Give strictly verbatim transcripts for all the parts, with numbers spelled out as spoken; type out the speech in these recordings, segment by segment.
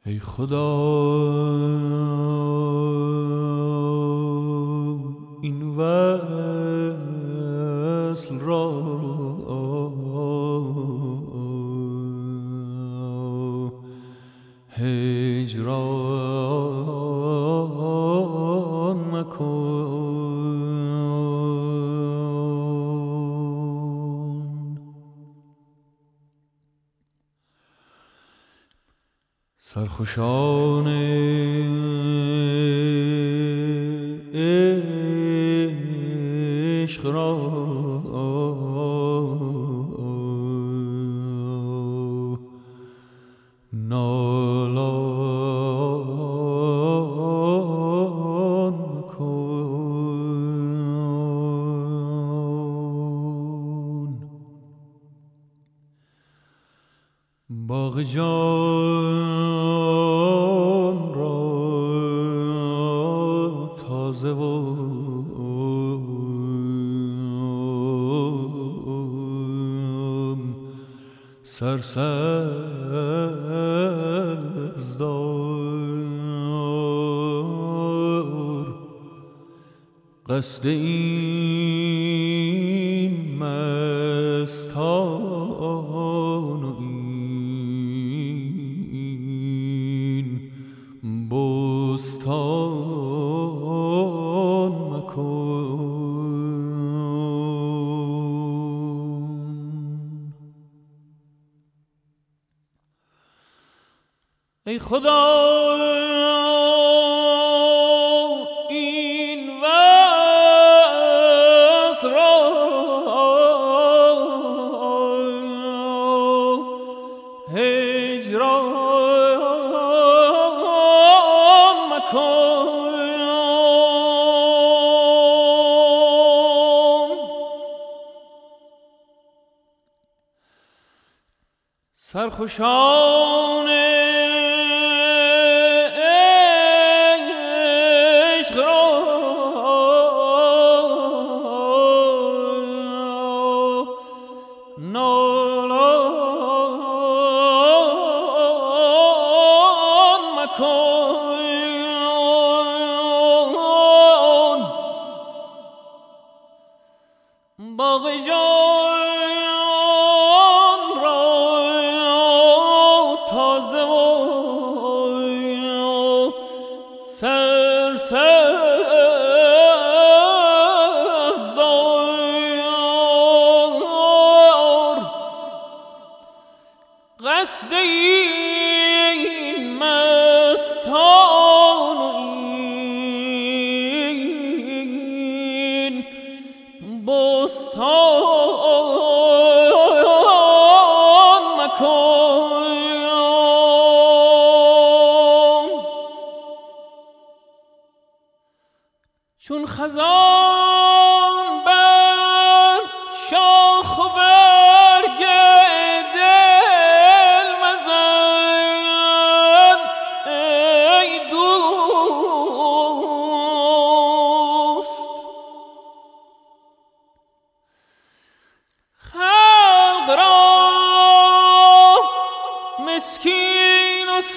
ای خدا این وصل را هجران مکن. سرخوشان عشق را نالان مکن. باغ جان را تازه و سرسبز دار. قصد این مستان و این بستان مکن. ای خدا این وصل را هجران مکن. سرخوشان باغ جان را تازه و سرسبز دار. قصد این مستان و این بستان مکن. چون خزان بر شاخ و برگ دل مزن ای دوست. خلق را مسکین و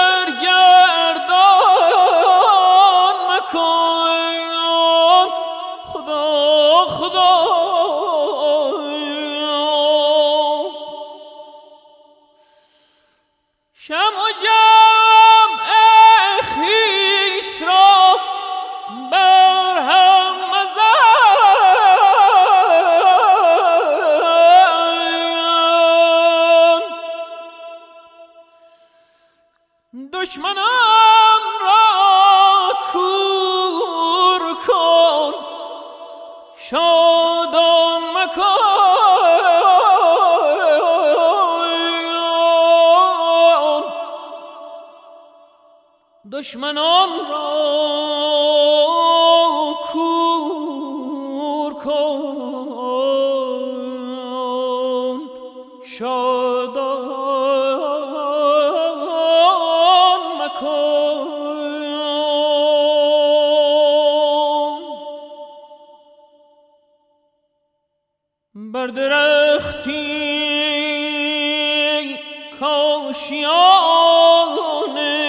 سرگردان مکن. خدا خدا شمع و جمع خویش را بر هم مزن. دشمنان را کور کن شادان مکن. دشمنان را کور کن شادان مکن. بر درختی کاشیان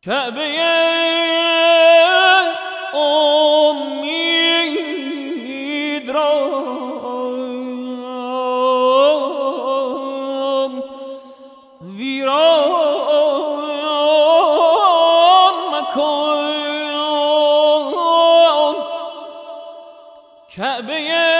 کعبه امید را ویران مکن، کعبه